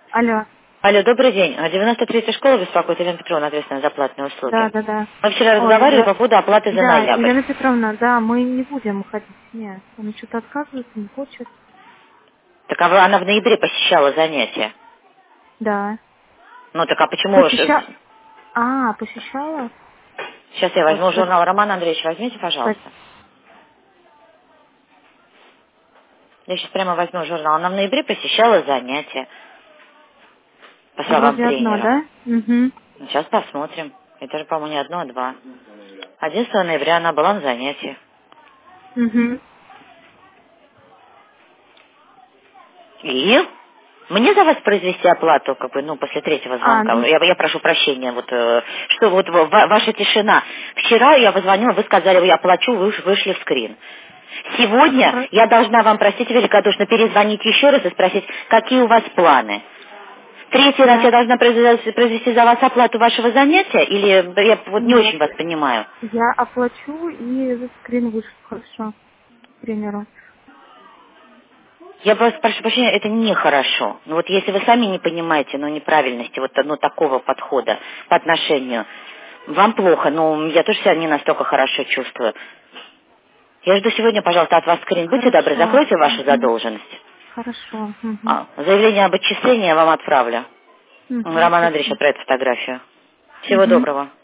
Алло. Алло, добрый день. 93-я школа беспокоит, Елена Петровна, ответственная за платные услуги. Да. Мы вчера Ой, разговаривали по поводу оплаты за да, ноябрь. Елена Петровна, да, мы не будем уходить. Нет, он что-то отказывается, не хочет. Так она в ноябре посещала занятия. Да. Ну так а почему же... Посещала? Сейчас я возьму Господи. журнал. Роман Андреевич, возьмите, пожалуйста. Я сейчас прямо возьму журнал. Она в ноябре посещала занятия, по словам Вроде одно, тренера. да? Угу. Сейчас посмотрим. Это же, по-моему, не одно, а два. 11 ноября она была на занятии. Угу. И мне за вас произвести оплату, после третьего звонка. Ну, Я прошу прощения, что ваша тишина. Вчера я позвонила, вы сказали, я оплачу, вы вышли в скрин. Сегодня я должна вам, простите великодушно, перезвонить еще раз и спросить, какие у вас планы. Третий раз я должна произвести за вас оплату вашего занятия, или я не нет. очень вас понимаю? Я оплачу и за скрин вышлю, хорошо, тренеру. Я просто прошу прощения, это нехорошо. Если вы сами не понимаете, неправильности такого подхода по отношению, вам плохо, но я тоже себя не настолько хорошо чувствую. Я жду сегодня, пожалуйста, от вас скрин. Будьте добры, Хорошо. закройте вашу задолженность. Хорошо. Угу. Заявление об отчислении я вам отправлю. Роман Андреевич Спасибо. отправит фотографию. Всего Угу. доброго.